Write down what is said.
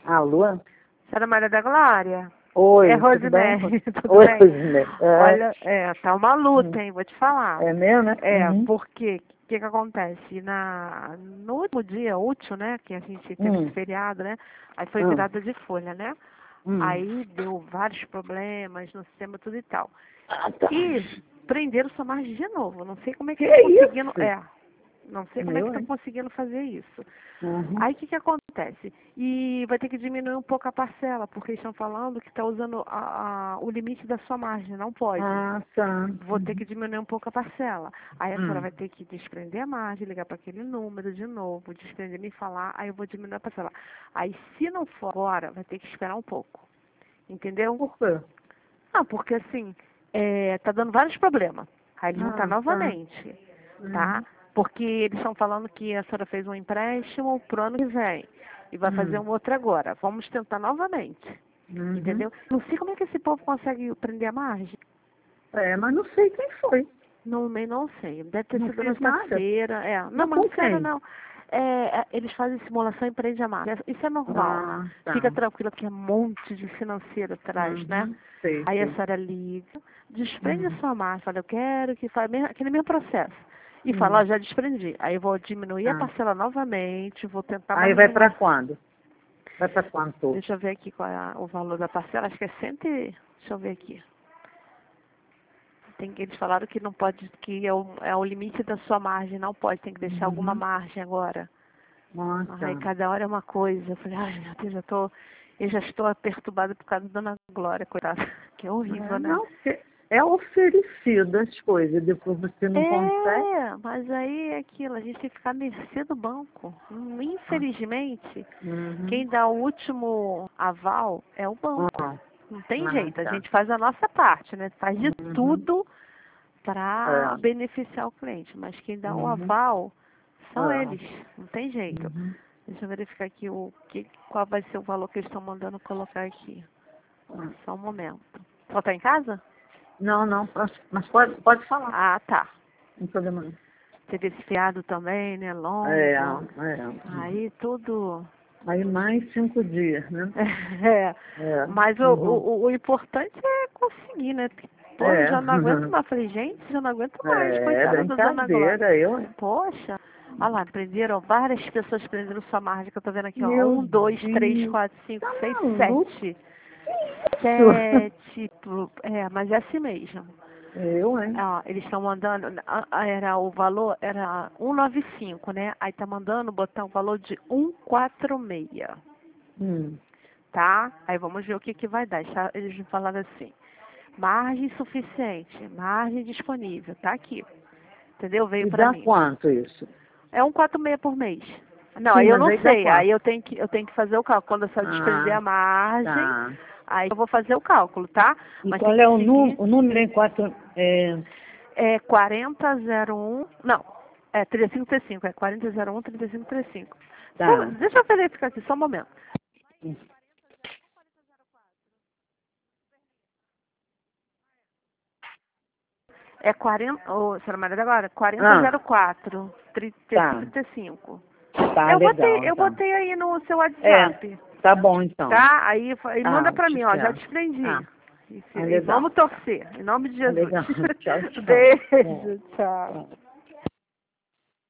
Alô? Senhora Maria da Glória? Oi, É tudo bem? Rosemary, tudo Oi, bem? Rosemary. Olha, tá uma luta, hein? Vou te falar. É mesmo, né? Porque o que acontece? No último dia útil, né? Que a gente teve esse feriado, né? Aí foi virada de folha, né? Aí deu vários problemas no sistema, tudo e tal. Ah, tá. E prenderam sua margem de novo. Não sei como é que Que tá conseguindo. isso? Não sei como é que tá Hein? conseguindo fazer isso. Uhum. Aí o que acontece? E vai ter que diminuir um pouco a parcela, porque eles estão falando que está usando o limite da sua margem, não pode. Ah, tá. Vou ter que diminuir um pouco a parcela. Aí a senhora vai ter que desprender a margem, ligar para aquele número de novo, desprender, me falar, aí eu vou diminuir a parcela. Aí se não for agora, vai ter que esperar um pouco. Entendeu? Por quê? Ah, porque assim, tá dando vários problemas. Aí eles vão estar Ah, tá. novamente, tá? Porque eles estão falando que a senhora fez um empréstimo pro ano que vem e vai fazer um outro agora. Vamos tentar novamente, entendeu? Não sei como é que esse povo consegue prender a margem. É, mas não sei quem foi. Não sei. Deve ter Não sido fiz nada. nesta-feira. Não, Mas mas com não sério, quem? não. Eles fazem simulação e prendem a margem. Isso é normal. Ah, tá. Fica tranquila que é um monte de financeiro atrás, né? Sei, Aí a sei. senhora liga, desprende a sua margem, fala, eu quero que faça aquele mesmo processo. E fala, ó, já desprendi. Aí eu vou diminuir a Tá. parcela novamente, vou tentar Aí mais vai uma. pra quando? Vai pra quanto? Deixa eu ver aqui qual é o valor da parcela, acho que é Deixa eu ver aqui. Eles falaram que não pode, que é o limite da sua margem, não pode, tem que deixar alguma margem agora. Nossa. Aí cada hora é uma coisa. Eu falei, ai meu Deus, eu já estou perturbada por causa da Dona Glória, coitada. Que é horrível, né? Não, porque é oferecido as coisas, depois você não consegue. Mas aí é aquilo, a gente tem que ficar à mercê do banco. Infelizmente, quem dá o último aval é o banco. Ah, Não tem jeito, a tá. gente faz a nossa parte, né? Faz de tudo para É. beneficiar o cliente, mas quem dá o aval são É. eles, não tem jeito. Deixa eu verificar aqui qual vai ser o valor que eles estão mandando colocar aqui. Só um momento. Ela tá em casa? Não, não, mas pode falar. Ah, tá. Não tem problema não. Teve esse feriado também, né? É, Longo. é. Aí tudo. Aí mais 5 dias, né? É. É. Mas o importante é conseguir, né? Pô, eu É. já não aguento mais. Falei, gente, já não aguento mais, É, coitada da Dona Glória. brincadeira, eu. Poxa, olha lá, prenderam, várias pessoas prenderam sua margem, que eu tô vendo aqui, ó. Meu 1, 2, 3, Deus. 4, 5, Tá 6, maluco? 7. Isso. 7, mas é assim mesmo. Eu, hein? Ó, eles estão mandando, o valor era 195, né? Aí tá mandando botar um valor de 146, tá? Aí vamos ver o que vai dar. Eles falaram assim, margem suficiente, margem disponível, tá aqui. Entendeu? Veio E pra dá mim. quanto isso? É 146 por mês. Não, Sim, aí eu mas não aí dá sei. Aí quanto? eu tenho que fazer o cálculo. Quando a senhora desprender Ah, a margem, tá. aí eu vou fazer o cálculo, tá? E Mas qual tem é que o, seguir. o número em 4? É 4001. Não, é 3535. É 4001 3535. Tá. Deixa eu verificar aqui, só um momento. É 40. Ô, senhora Maria da Glória, Ah, 4004 tá. 3535. Tá, legal, Eu então. botei aí no seu É, WhatsApp. tá bom, então. Tá? Aí manda Ah, pra te mim, ó, já espero. desprendi. Ah, E legal, vamos então. torcer, em nome de Tá Jesus. legal. Tchau, tchau. É, Beijo, tchau. tchau.